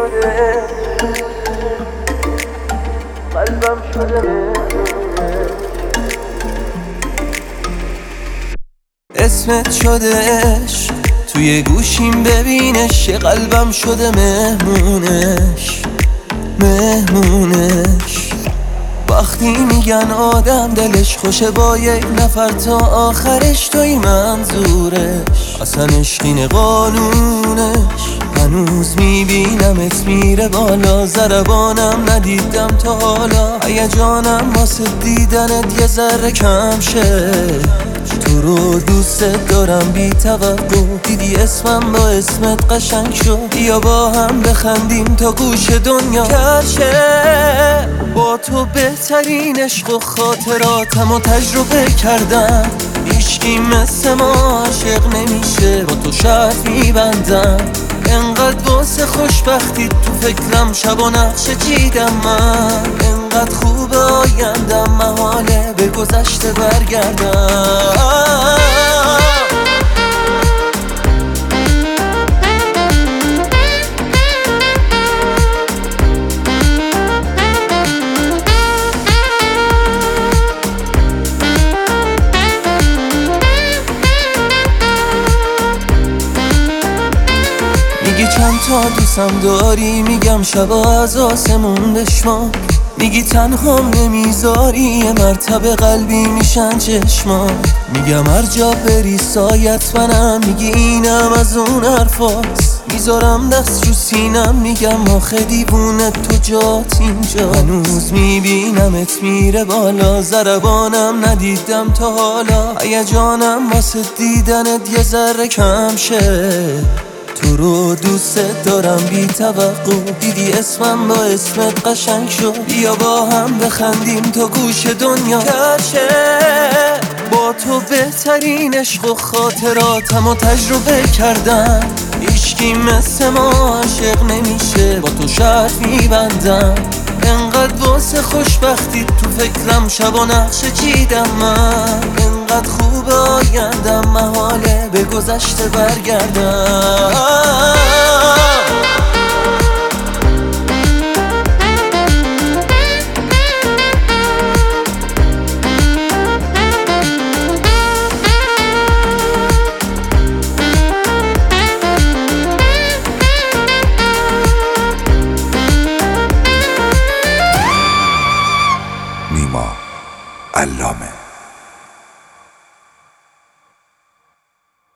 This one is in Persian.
شده قلبم شده اسمت شدهش توی گوشیم ببینش یه قلبم شده مهمونش وقتی میگن آدم دلش خوشه با یک نفر تا آخرش توی منظورش اصلا عشقین قانونش هنوز میبینمت میره بالا ضربانم ندیدم تا حالا هیجانم واسه دیدنت یه ذره کم شه تو رو دوست دارم بی توقع دیدی اسمم با اسمت قشنگ شد یا با هم بخندیم تا گوش دنیا کرشه با تو بهترین عشق و خاطراتم و تجربه کردم هیچکی مثل ما عاشق نمیشه با تو شرط میبندم انقدر واسه خوشبختی تو فکرم شب و نقشه چیدم من انقدر خوب آیندم محاله به گذشته برگردم میگی چند تا دوستم داری میگم شبا از آسمون بشمار میگی تنهام نمیذاری یه مرتبه قلبی میشن چشمان میگم هر جا بری سایت منم میگی اینم از اون حرفاست میذارم دست رو سینم میگم آخه دیوونه تو جات اینجا هنوز میبینمت میره بالا ضربانم ندیدم تا حالا هیجانم واسه دیدنت یه ذره کم شه تو رو دوست دارم بی توقع دیدی اسمم با اسمت قشنگ شد بیا با هم بخندیم تا گوش دنیا کرشه با تو بهترین عشق و خاطراتم و تجربه کردم هیچکی مثل ما عاشق نمیشه با تو شرط میبندم انقدر واسه خوشبختی تو فکرم شب و نقشه چیدم من انقدر خوب آیندم محاله به گذشته برگردم